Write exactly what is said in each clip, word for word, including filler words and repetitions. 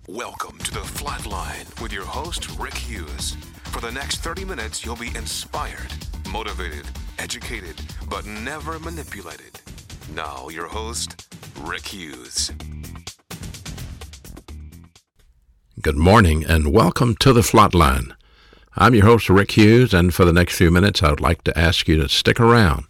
Welcome to The Flatline with your host, Rick Hughes. For the next thirty minutes, you'll be inspired, motivated, educated, but never manipulated. Now, your host, Rick Hughes. Good morning and welcome to The Flatline. I'm your host, Rick Hughes, and for the next few minutes, I would like to ask you to stick around.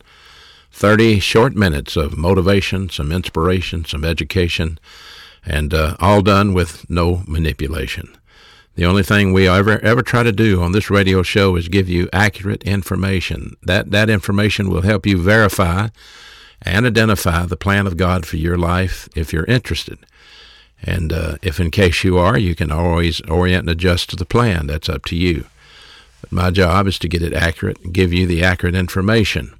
thirty short minutes of motivation, some inspiration, some education, and uh, all done with no manipulation. The only thing we ever ever try to do on this radio show is give you accurate information. That that information will help you verify and identify the plan of God for your life if you're interested. And uh, if in case you are, you can always orient and adjust to the plan. That's up to you. But my job is to get it accurate and give you the accurate information.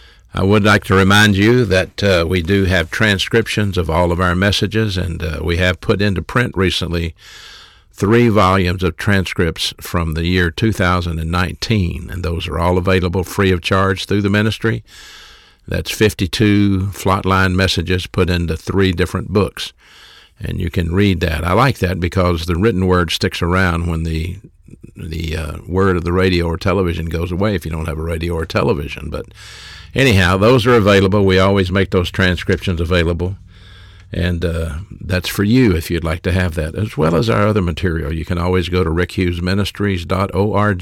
I would like to remind you that uh, we do have transcriptions of all of our messages, and uh, we have put into print recently three volumes of transcripts from the year two thousand nineteen, and those are all available free of charge through the ministry. That's fifty-two Flatline messages put into three different books, and you can read that. I like that because the written word sticks around when the the uh, word of the radio or television goes away if you don't have a radio or television. But anyhow, those are available. We always make those transcriptions available, and uh, that's for you if you'd like to have that, as well as our other material. You can always go to rick hughes ministries dot org,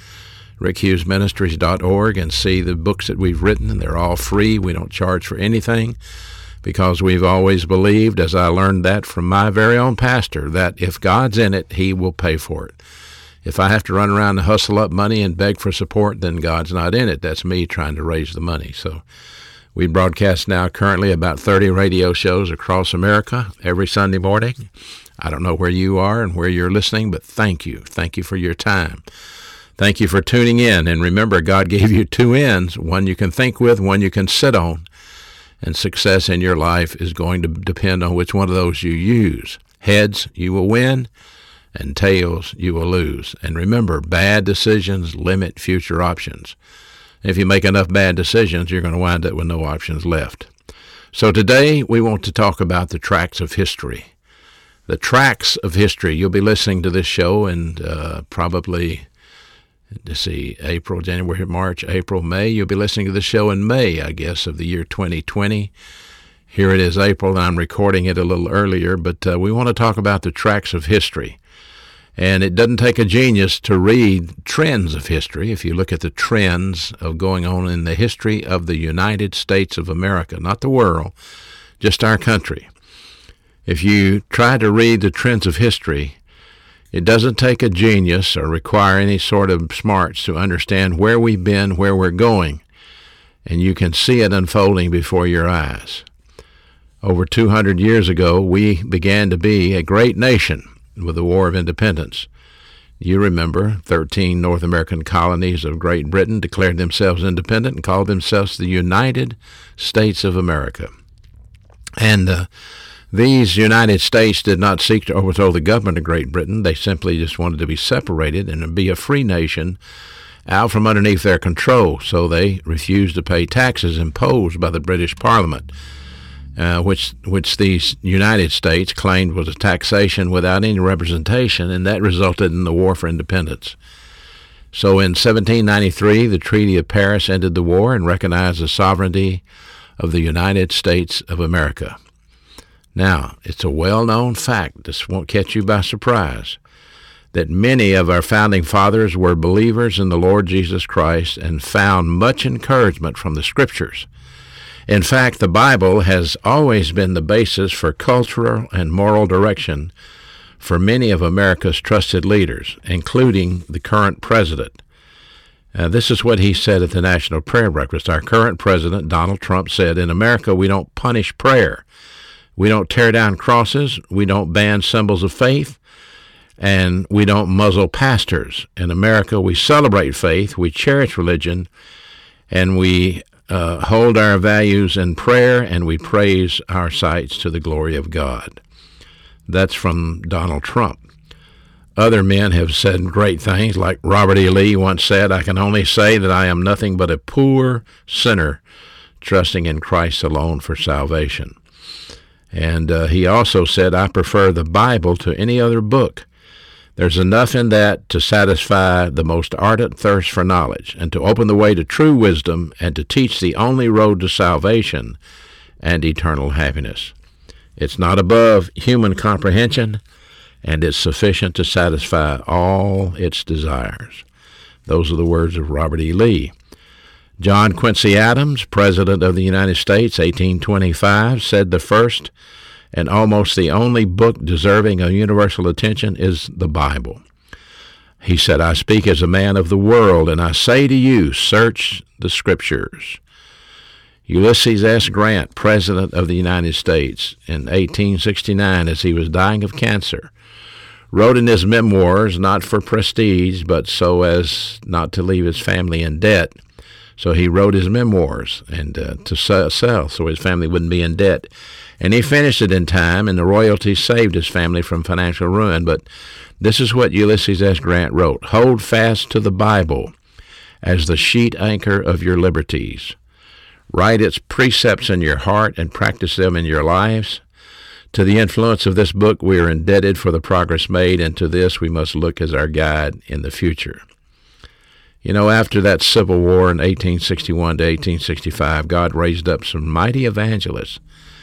rick hughes ministries dot org, and see the books that we've written, and they're all free. We don't charge for anything because we've always believed, as I learned that from my very own pastor, that if God's in it, he will pay for it. If I have to run around and hustle up money and beg for support, then God's not in it. That's me trying to raise the money. So we broadcast now currently about thirty radio shows across America every Sunday morning. I don't know where you are and where you're listening, but thank you. Thank you for your time. Thank you for tuning in. And remember, God gave you two ends, one you can think with, one you can sit on. And success in your life is going to depend on which one of those you use. Heads, you will win. And tails, you will lose. And remember, bad decisions limit future options. If you make enough bad decisions, you're going to wind up with no options left. So today, we want to talk about the tracks of history. The tracks of history. You'll be listening to this show in uh, probably, let's see, April, January, March, April, May. You'll be listening to this show in May, I guess, of the year twenty twenty. Here it is, April, and I'm recording it a little earlier, but uh, we want to talk about the tracks of history. And it doesn't take a genius to read trends of history. If you look at the trends of going on in the history of the United States of America, not the world, just our country. If you try to read the trends of history, it doesn't take a genius or require any sort of smarts to understand where we've been, where we're going, and you can see it unfolding before your eyes. Over two hundred years ago, we began to be a great nation with the War of Independence. You remember, thirteen North American colonies of Great Britain declared themselves independent and called themselves the United States of America. And uh, these United States did not seek to overthrow the government of Great Britain. They simply just wanted to be separated and be a free nation out from underneath their control. So they refused to pay taxes imposed by the British Parliament, Uh, which which these United States claimed was a taxation without any representation, and that resulted in the War for Independence. So in seventeen ninety-three, the Treaty of Paris ended the war and recognized the sovereignty of the United States of America. Now, it's a well-known fact, this won't catch you by surprise, that many of our founding fathers were believers in the Lord Jesus Christ and found much encouragement from the Scriptures. In fact, the Bible has always been the basis for cultural and moral direction for many of America's trusted leaders, including the current president. Uh, this is what he said at the National Prayer Breakfast. Our current president, Donald Trump, said, "In America, we don't punish prayer. We don't tear down crosses. We don't ban symbols of faith. And we don't muzzle pastors. In America, we celebrate faith, we cherish religion, and we Uh, hold our values in prayer, and we praise our sights to the glory of God." That's from Donald Trump. Other men have said great things, like Robert E. Lee once said, "I can only say that I am nothing but a poor sinner trusting in Christ alone for salvation." And uh, he also said, I prefer the Bible to any other book. There's enough in that to satisfy the most ardent thirst for knowledge, and to open the way to true wisdom, and to teach the only road to salvation and eternal happiness. It's not above human comprehension, and it's sufficient to satisfy all its desires. Those are the words of Robert E. Lee. John Quincy Adams, President of the United States, eighteen twenty-five, said the first and almost the only book deserving of universal attention is the Bible. He said, I speak as a man of the world, and I say to you, search the Scriptures. Ulysses S. Grant, President of the United States, in eighteen sixty-nine, as he was dying of cancer, wrote in his memoirs, not for prestige, but so as not to leave his family in debt. So he wrote his memoirs and uh, to sell so his family wouldn't be in debt. And he finished it in time, and the royalties saved his family from financial ruin. But this is what Ulysses S. Grant wrote. Hold fast to the Bible as the sheet anchor of your liberties. Write its precepts in your heart and practice them in your lives. To the influence of this book we are indebted for the progress made, and to this we must look as our guide in the future. You know, after that Civil War in eighteen sixty-one to eighteen sixty-five, God raised up some mighty evangelists,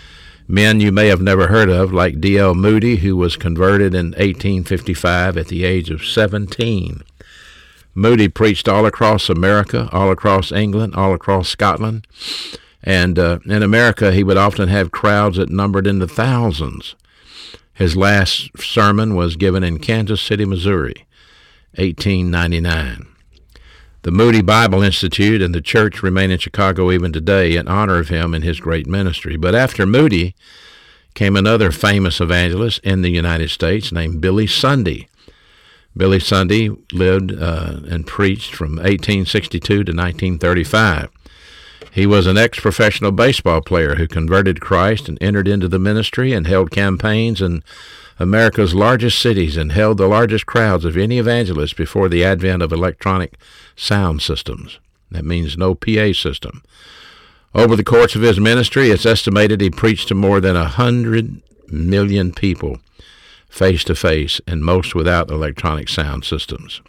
men you may have never heard of, like D L Moody, who was converted in eighteen fifty-five at the age of seventeen. Moody preached all across America, all across England, all across Scotland, and uh, in America he would often have crowds that numbered in the thousands. His last sermon was given in Kansas City, Missouri, eighteen ninety-nine. The Moody Bible Institute and the church remain in Chicago even today in honor of him and his great ministry. But after Moody came another famous evangelist in the United States named Billy Sunday. Billy Sunday lived uh, and preached from eighteen sixty-two to nineteen thirty-five. He was an ex-professional baseball player who converted to Christ and entered into the ministry and held campaigns in America's largest cities and held the largest crowds of any evangelist before the advent of electronic sound systems. That means no P A system. Over the course of his ministry, it's estimated he preached to more than a hundred million people face to face, and most without electronic sound systems.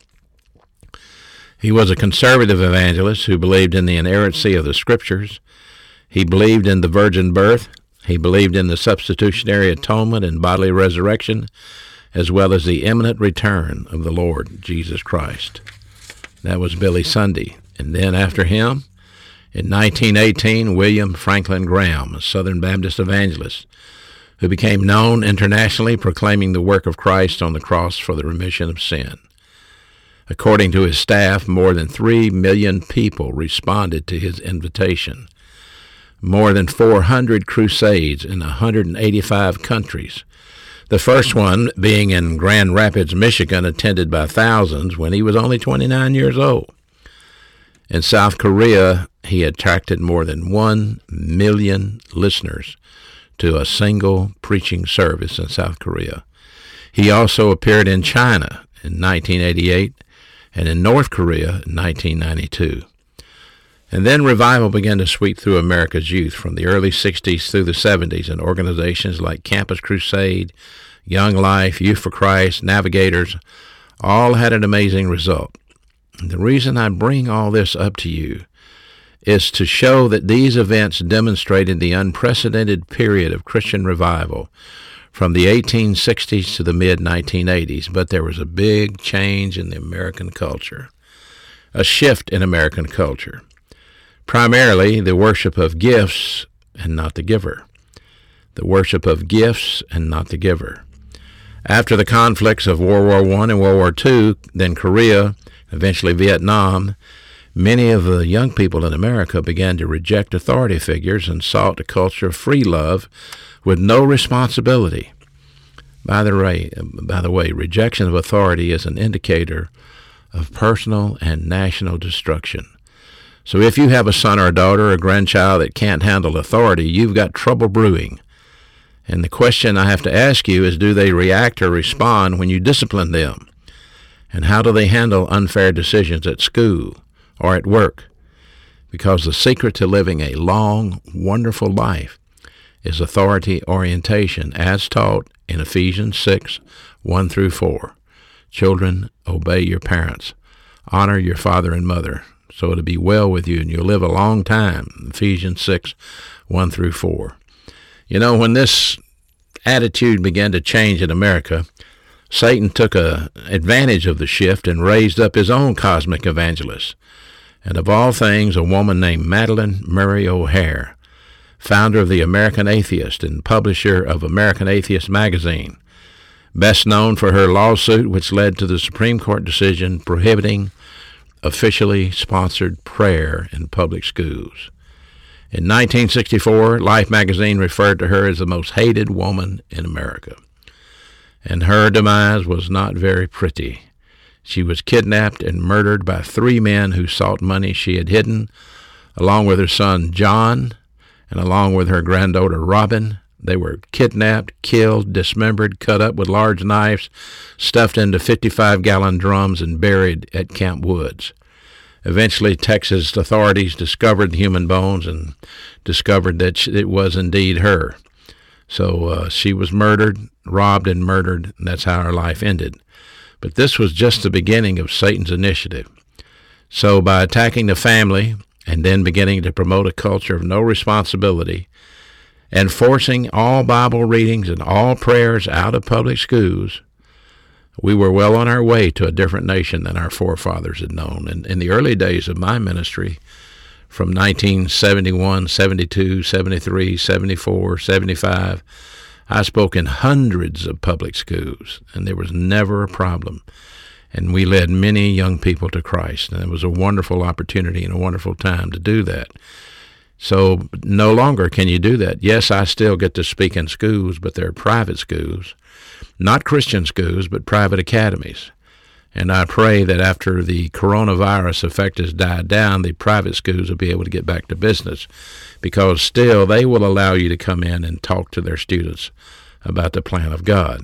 He was a conservative evangelist who believed in the inerrancy of the Scriptures. He believed in the virgin birth. He believed in the substitutionary atonement and bodily resurrection, as well as the imminent return of the Lord Jesus Christ. That was Billy Sunday. And then after him, in nineteen eighteen, William Franklin Graham, a Southern Baptist evangelist, who became known internationally proclaiming the work of Christ on the cross for the remission of sin. According to his staff, more than three million people responded to his invitation. More than four hundred crusades in one hundred eighty-five countries. The first one being in Grand Rapids, Michigan, attended by thousands when he was only twenty-nine years old. In South Korea, he attracted more than one million listeners to a single preaching service in South Korea. He also appeared in China in nineteen eighty-eight and in North Korea in nineteen ninety-two. And then revival began to sweep through America's youth from the early sixties through the seventies, and organizations like Campus Crusade, Young Life, Youth for Christ, Navigators, all had an amazing result. And the reason I bring all this up to you is to show that these events demonstrated the unprecedented period of Christian revival from the eighteen sixties to the mid nineteen eighties, but there was a big change in the American culture, a shift in American culture. Primarily the worship of gifts and not the giver. The worship of gifts and not the giver. After the conflicts of World War One and World War Two, then Korea, eventually Vietnam, many of the young people in America began to reject authority figures and sought a culture of free love with no responsibility. By the way, by the way, rejection of authority is an indicator of personal and national destruction. So if you have a son or a daughter or a grandchild that can't handle authority, you've got trouble brewing. And the question I have to ask you is, do they react or respond when you discipline them? And how do they handle unfair decisions at school or at work? Because the secret to living a long, wonderful life is authority orientation as taught in Ephesians six, one through four. Children, obey your parents. Honor your father and mother, so it'll be well with you and you'll live a long time. Ephesians six, one through four. You know, when this attitude began to change in America, Satan took a advantage of the shift and raised up his own cosmic evangelist. And of all things, a woman named Madalyn Murray O'Hair, founder of the American Atheist and publisher of American Atheist magazine, best known for her lawsuit which led to the Supreme Court decision prohibiting officially sponsored prayer in public schools. In nineteen sixty-four, Life magazine referred to her as the most hated woman in America. And her demise was not very pretty. She was kidnapped and murdered by three men who sought money she had hidden, along with her son John and along with her granddaughter Robin. They were kidnapped, killed, dismembered, cut up with large knives, stuffed into fifty-five gallon drums, and buried at Camp Woods. Eventually, Texas authorities discovered the human bones and discovered that it was indeed her. So uh, she was murdered, robbed, and murdered, and that's how her life ended. But this was just the beginning of Satan's initiative. So by attacking the family and then beginning to promote a culture of no responsibility and forcing all Bible readings and all prayers out of public schools, we were well on our way to a different nation than our forefathers had known. And in the early days of my ministry, from nineteen seventy-one, seventy-two, seventy-three, seventy-four, seventy-five, I spoke in hundreds of public schools, and there was never a problem. And we led many young people to Christ, and it was a wonderful opportunity and a wonderful time to do that. So no longer can you do that. Yes, I still get to speak in schools, but they're private schools, not Christian schools, but private academies. And I pray that after the coronavirus effect has died down, the private schools will be able to get back to business, because still they will allow you to come in and talk to their students about the plan of God.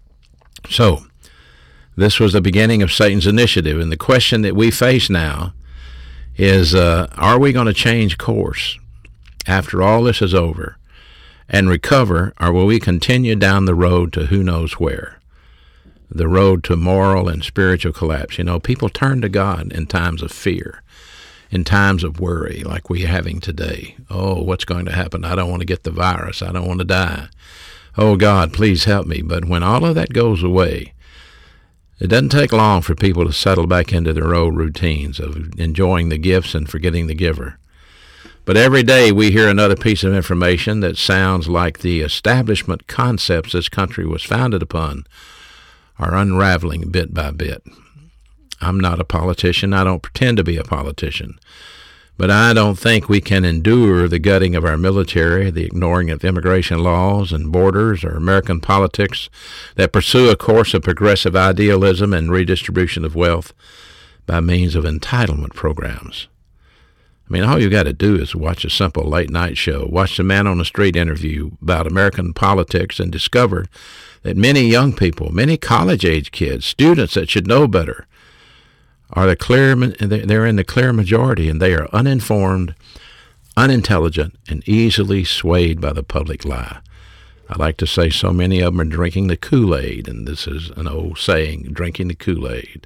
So this was the beginning of Satan's initiative, and the question that we face now is, uh, are we going to change course after all this is over and recover, or will we continue down the road to who knows where? The road to moral and spiritual collapse. You know, people turn to God in times of fear, in times of worry, like we're having today. Oh, what's going to happen? I don't want to get the virus. I don't want to die. Oh, God, please help me. But when all of that goes away, it doesn't take long for people to settle back into their old routines of enjoying the gifts and forgetting the giver. But every day we hear another piece of information that sounds like the establishment concepts this country was founded upon are unraveling bit by bit. I'm not a politician. I don't pretend to be a politician. But I don't think we can endure the gutting of our military, the ignoring of immigration laws and borders, or American politics that pursue a course of progressive idealism and redistribution of wealth by means of entitlement programs. I mean, all you got to do is watch a simple late-night show, watch the Man on the Street interview about American politics, and discover that many young people, many college-age kids, students that should know better, are the clear, they're in the clear majority, and they are uninformed, unintelligent, and easily swayed by the public lie. I like to say so many of them are drinking the Kool-Aid, and this is an old saying, drinking the Kool-Aid.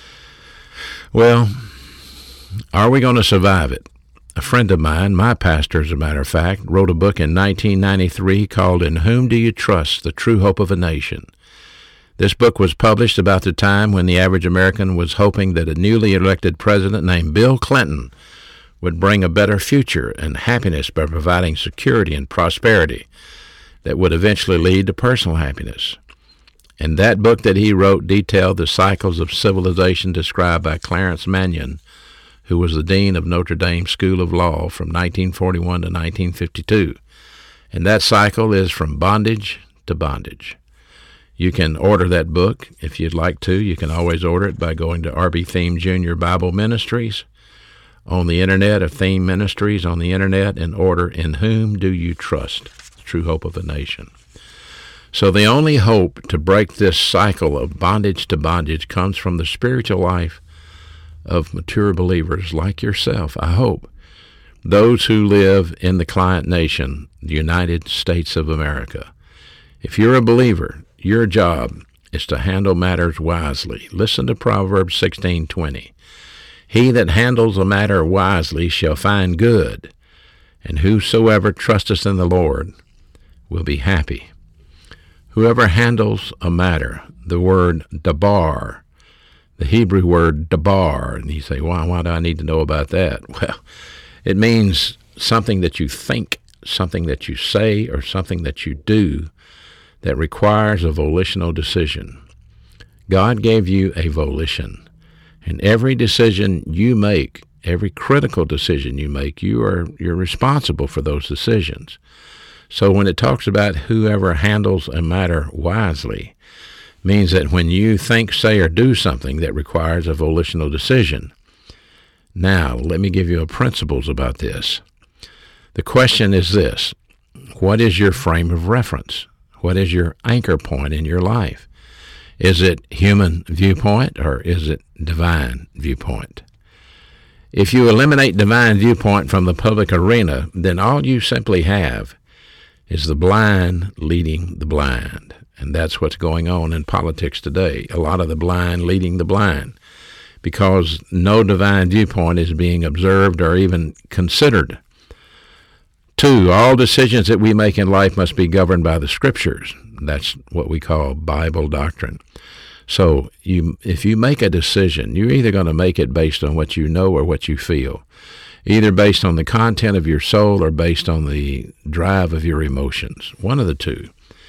Well, are we going to survive it? A friend of mine, my pastor as a matter of fact, wrote a book in nineteen ninety-three called In Whom Do You Trust? The True Hope of a Nation. This book was published about the time when the average American was hoping that a newly elected president named Bill Clinton would bring a better future and happiness by providing security and prosperity that would eventually lead to personal happiness. And that book that he wrote detailed the cycles of civilization described by Clarence Mannion, who was the dean of Notre Dame School of Law from nineteen forty-one to nineteen fifty-two. And that cycle is from bondage to bondage. You can order that book if you'd like to. You can always order it by going to R B Theme Junior Bible Ministries on the internet, of Theme Ministries on the internet, and order In Whom Do You Trust? The True Hope of a Nation. So the only hope to break this cycle of bondage to bondage comes from the spiritual life of mature believers like yourself, I hope, those who live in the client nation, the United States of America. If you're a believer, your job is to handle matters wisely. Listen to Proverbs sixteen twenty. He that handles a matter wisely shall find good, and whosoever trusteth in the Lord will be happy. Whoever handles a matter, the word dabar, the Hebrew word dabar, and you say, why, why do I need to know about that? Well, it means something that you think, something that you say, or something that you do that requires a volitional decision. God gave you a volition, and every decision you make, every critical decision you make, you are you're responsible for those decisions. So when it talks about whoever handles a matter wisely, means that when you think, say, or do something that requires a volitional decision. Now, let me give you a principles about this. The question is this: what is your frame of reference? What is your anchor point in your life? Is it human viewpoint or is it divine viewpoint? If you eliminate divine viewpoint from the public arena, then all you simply have is the blind leading the blind. And that's what's going on in politics today. A lot of the blind leading the blind, because no divine viewpoint is being observed or even considered. Two, all decisions that we make in life must be governed by the Scriptures. That's what we call Bible doctrine. So you, if you make a decision, you're either going to make it based on what you know or what you feel, either based on the content of your soul or based on the drive of your emotions, one of the two.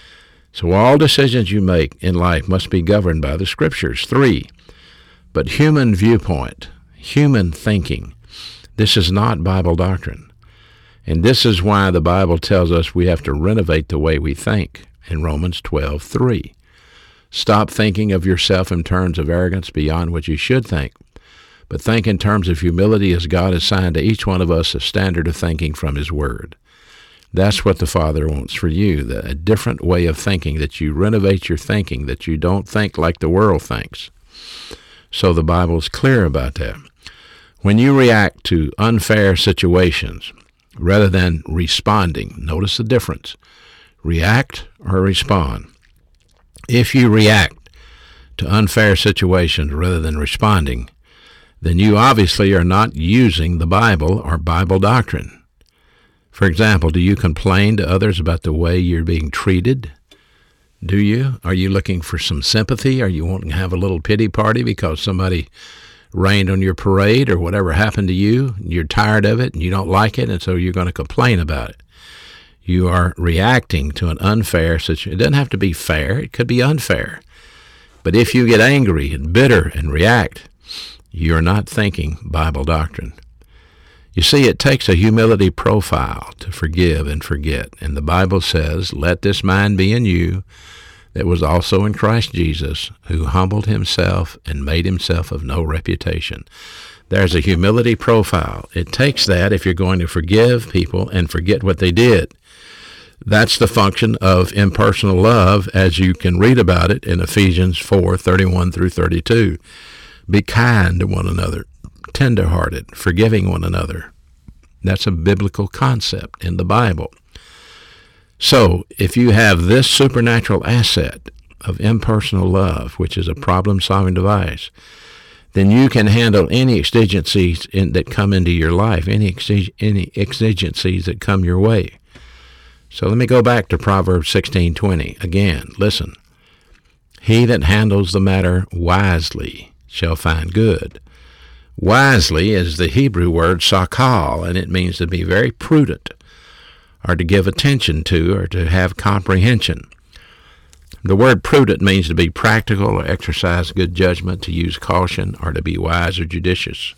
So all decisions you make in life must be governed by the Scriptures. Three, but human viewpoint, human thinking, this is not Bible doctrine. And this is why the Bible tells us we have to renovate the way we think in Romans twelve three. Stop thinking of yourself in terms of arrogance beyond what you should think, but think in terms of humility as God assigned to each one of us a standard of thinking from His Word. That's what the Father wants for you, the, a different way of thinking, that you renovate your thinking, that you don't think like the world thinks. So the Bible is clear about that. When you react to unfair situations, rather than responding, notice the difference, react or respond. If you react to unfair situations rather than responding, then you obviously are not using the Bible or Bible doctrine. For example, do you complain to others about the way you're being treated? Do you? Are you looking for some sympathy? Are you wanting to have a little pity party because somebody rained on your parade or whatever happened to you? You're tired of it and you don't like it, and so you're going to complain about it. You are reacting to an unfair situation. It doesn't have to be fair. It could be unfair. But if you get angry and bitter and react, you're not thinking Bible doctrine. You see, it takes a humility profile to forgive and forget. And the Bible says, let this mind be in you that was also in Christ Jesus, who humbled himself and made himself of no reputation. There's a humility profile. It takes that if you're going to forgive people and forget what they did. That's the function of impersonal love, as you can read about it in Ephesians four thirty-one through thirty-two. Be kind to one another, tender-hearted, forgiving one another. That's a biblical concept in the Bible. So if you have this supernatural asset of impersonal love, which is a problem-solving device, then you can handle any exigencies in, that come into your life, any, exig, any exigencies that come your way. So let me go back to Proverbs sixteen twenty. Again, listen. He that handles the matter wisely shall find good. Wisely is the Hebrew word sakal, and it means to be very prudent, or to give attention to, or to have comprehension. The word prudent means to be practical or exercise good judgment, to use caution, or to be wise or judicious.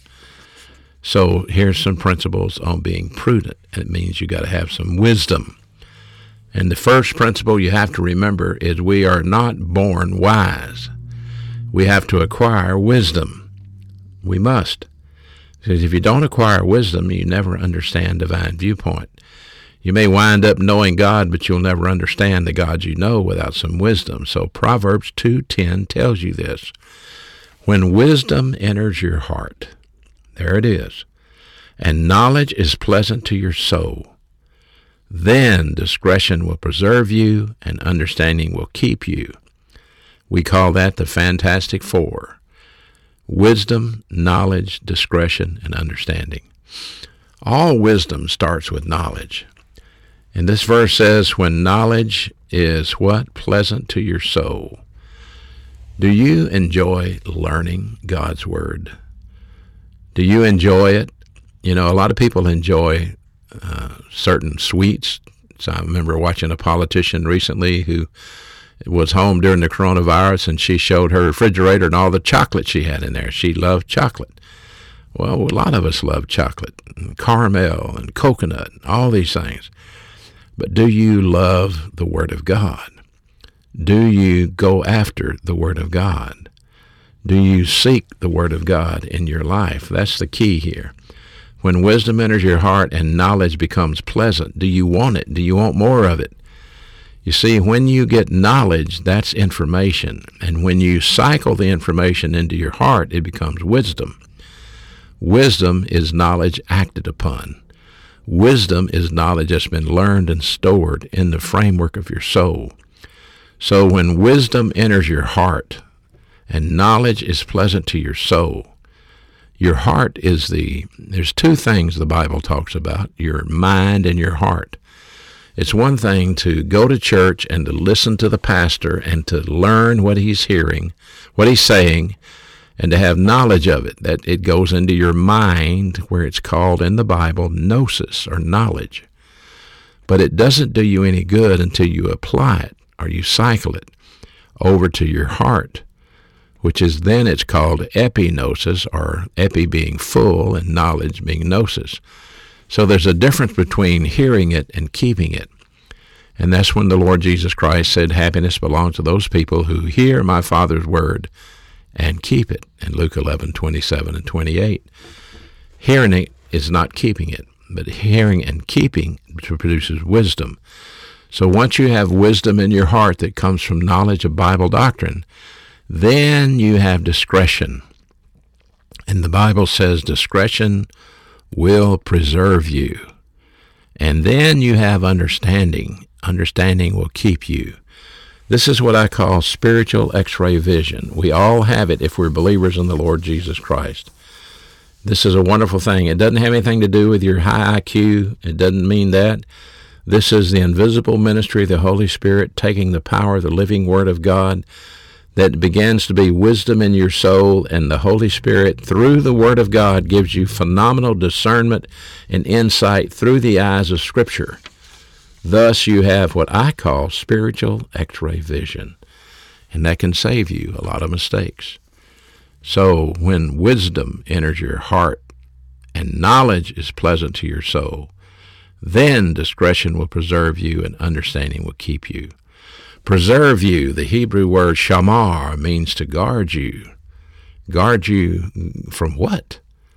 So here's some principles on being prudent. It means you got to have some wisdom. And the first principle you have to remember is we are not born wise. We have to acquire wisdom. We must. Because if you don't acquire wisdom, you never understand divine viewpoint. You may wind up knowing God, but you'll never understand the God you know without some wisdom. So Proverbs two ten tells you this. When wisdom enters your heart, there it is, and knowledge is pleasant to your soul. Then discretion will preserve you, and understanding will keep you. We call that the Fantastic Four: wisdom, knowledge, discretion, and understanding. All wisdom starts with knowledge. And this verse says, when knowledge is what? Pleasant to your soul. Do you enjoy learning God's Word? Do you enjoy it? You know, a lot of people enjoy uh, certain sweets. So I remember watching a politician recently who was home during the coronavirus, and she showed her refrigerator and all the chocolate she had in there. She loved chocolate. Well, a lot of us love chocolate, and caramel and coconut, and all these things. But do you love the Word of God? Do you go after the Word of God? Do you seek the Word of God in your life? That's the key here. When wisdom enters your heart and knowledge becomes pleasant, do you want it? Do you want more of it? You see, when you get knowledge, that's information. And when you cycle the information into your heart, it becomes wisdom. Wisdom is knowledge acted upon. Wisdom is knowledge that's been learned and stored in the framework of your soul. So when wisdom enters your heart and knowledge is pleasant to your soul, your heart is the, there's two things the Bible talks about, your mind and your heart. It's one thing to go to church and to listen to the pastor and to learn what he's hearing, what he's saying, and to have knowledge of it, that it goes into your mind, where it's called in the Bible gnosis, or knowledge. But it doesn't do you any good until you apply it, or you cycle it over to your heart, which is then it's called epignosis, or epi being full and knowledge being gnosis. So there's a difference between hearing it and keeping it. And that's when the Lord Jesus Christ said, happiness belongs to those people who hear my Father's word and keep it, in Luke eleven, twenty-seven and twenty-eight. Hearing it is not keeping it, but hearing and keeping produces wisdom. So once you have wisdom in your heart that comes from knowledge of Bible doctrine, then you have discretion. And the Bible says discretion will preserve you. And then you have understanding. Understanding will keep you. This is what I call spiritual x-ray vision. We all have it if we're believers in the Lord Jesus Christ. This is a wonderful thing. It doesn't have anything to do with your high I Q. It doesn't mean that. This is the invisible ministry of the Holy Spirit taking the power of the living Word of God that begins to be wisdom in your soul, and the Holy Spirit, through the Word of God, gives you phenomenal discernment and insight through the eyes of Scripture. Thus, you have what I call spiritual x-ray vision, and that can save you a lot of mistakes. So, when wisdom enters your heart and knowledge is pleasant to your soul, then discretion will preserve you and understanding will keep you. Preserve you, the Hebrew word shamar, means to guard you. Guard you from what?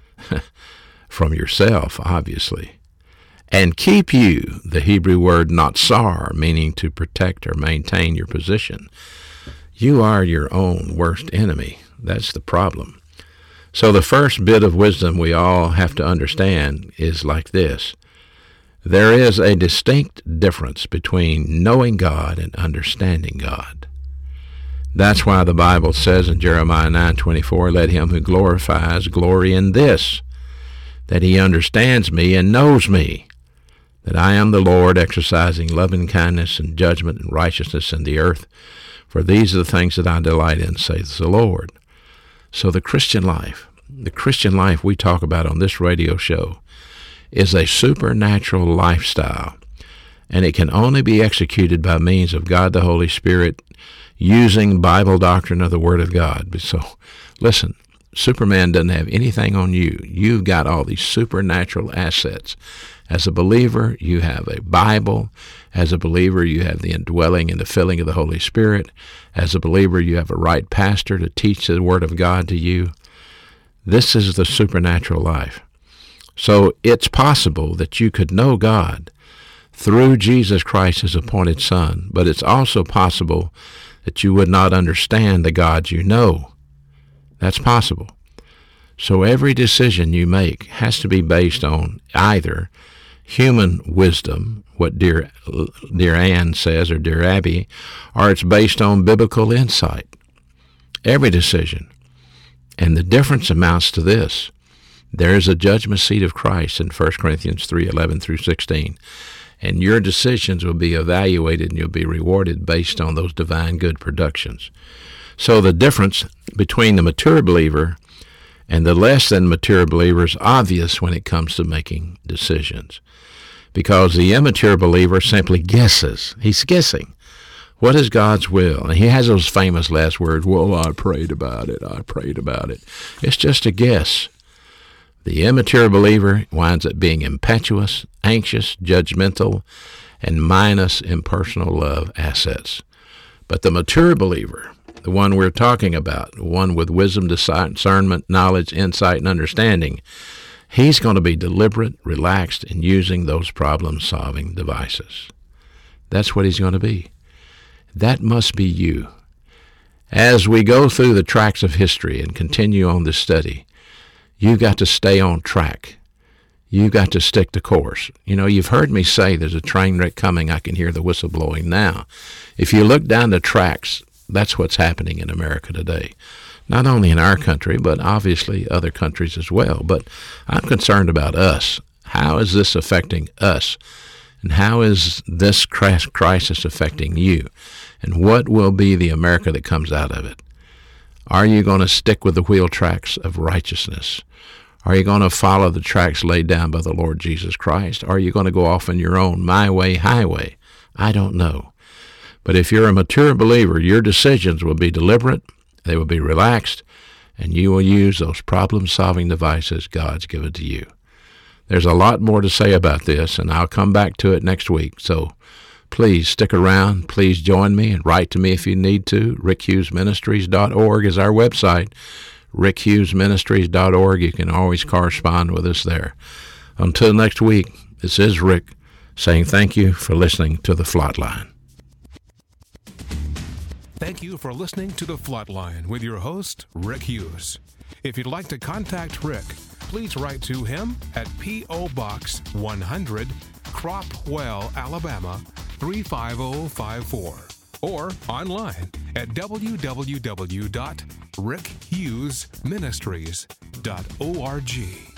From yourself, obviously. And keep you, the Hebrew word natsar, meaning to protect or maintain your position. You are your own worst enemy. That's the problem. So the first bit of wisdom we all have to understand is like this. There is a distinct difference between knowing God and understanding God. That's why the Bible says in Jeremiah nine twenty-four, let him who glorifies glory in this, that he understands me and knows me, that I am the Lord, exercising loving kindness and judgment and righteousness in the earth. For these are the things that I delight in, says the Lord. So the Christian life, the Christian life we talk about on this radio show, is a supernatural lifestyle, and it can only be executed by means of God the Holy Spirit using Bible doctrine of the Word of God. So, listen, Superman doesn't have anything on you. You've got all these supernatural assets. As a believer, you have a Bible. As a believer, you have the indwelling and the filling of the Holy Spirit. As a believer, you have a right pastor to teach the Word of God to you. This is the supernatural life. So it's possible that you could know God through Jesus Christ, his appointed Son, but it's also possible that you would not understand the God you know. That's possible. So every decision you make has to be based on either human wisdom, what dear dear Ann says, or dear Abby, or it's based on biblical insight. Every decision. And the difference amounts to this. There is a judgment seat of Christ in First Corinthians three eleven through sixteen. And your decisions will be evaluated and you'll be rewarded based on those divine good productions. So the difference between the mature believer and the less than mature believer is obvious when it comes to making decisions. Because the immature believer simply guesses. He's guessing. What is God's will? And he has those famous last words, well, I prayed about it, I prayed about it. It's just a guess. The immature believer winds up being impetuous, anxious, judgmental, and minus impersonal love assets. But the mature believer, the one we're talking about, the one with wisdom, discernment, knowledge, insight, and understanding, he's going to be deliberate, relaxed, in using those problem-solving devices. That's what he's going to be. That must be you. As we go through the tracks of history and continue on this study, you've got to stay on track. You've got to stick to course. You know, you've heard me say there's a train wreck coming. I can hear the whistle blowing now. If you look down the tracks, that's what's happening in America today. Not only in our country, but obviously other countries as well. But I'm concerned about us. How is this affecting us? And how is this crisis affecting you? And what will be the America that comes out of it? Are you going to stick with the wheel tracks of righteousness? Are you going to follow the tracks laid down by the Lord Jesus Christ? Are you going to go off on your own my way, highway? I don't know. But if you're a mature believer, your decisions will be deliberate, they will be relaxed, and you will use those problem-solving devices God's given to you. There's a lot more to say about this, and I'll come back to it next week. So please stick around. Please join me and write to me if you need to. rick hughes ministries dot org is our website. rick hughes ministries dot org. You can always correspond with us there. Until next week, this is Rick saying thank you for listening to The Flatline. Thank you for listening to The Flatline with your host, Rick Hughes. If you'd like to contact Rick, please write to him at P O. Box one hundred, Cropwell, Alabama three five zero five four, or online at w w w dot rick hughes ministries dot org.